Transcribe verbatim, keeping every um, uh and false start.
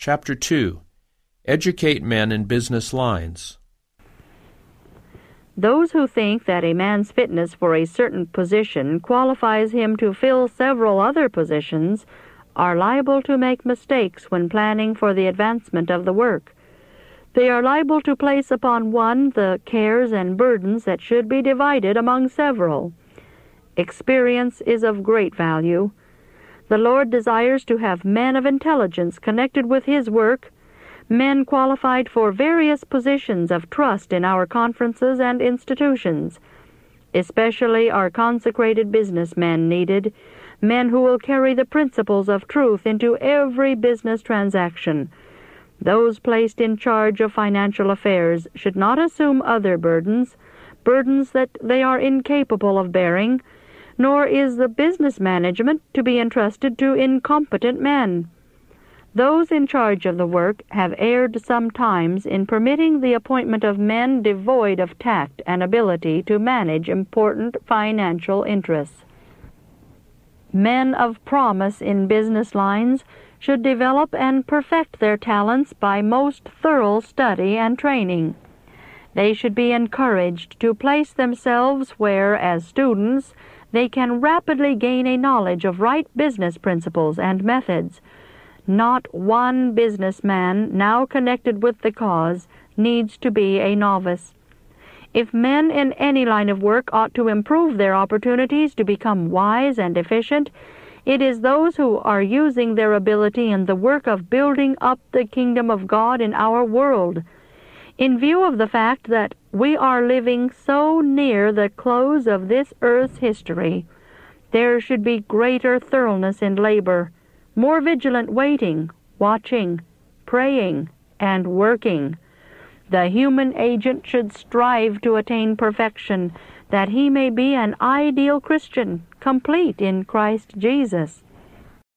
Chapter two. Educate Men in Business Lines. Those who think that a man's fitness for a certain position qualifies him to fill several other positions are liable to make mistakes when planning for the advancement of the work. They are liable to place upon one the cares and burdens that should be divided among several. Experience is of great value. The Lord desires to have men of intelligence connected with His work, men qualified for various positions of trust in our conferences and institutions. Especially are consecrated businessmen needed, men who will carry the principles of truth into every business transaction. Those placed in charge of financial affairs should not assume other burdens, burdens that they are incapable of bearing, nor is the business management to be entrusted to incompetent men. Those in charge of the work have erred sometimes in permitting the appointment of men devoid of tact and ability to manage important financial interests. Men of promise in business lines should develop and perfect their talents by most thorough study and training. They should be encouraged to place themselves where, as students, they can rapidly gain a knowledge of right business principles and methods. Not one businessman now connected with the cause needs to be a novice. If men in any line of work ought to improve their opportunities to become wise and efficient, it is those who are using their ability in the work of building up the kingdom of God in our world. In view of the fact that we are living so near the close of this earth's history, there should be greater thoroughness in labor, more vigilant waiting, watching, praying, and working. The human agent should strive to attain perfection, that he may be an ideal Christian, complete in Christ Jesus.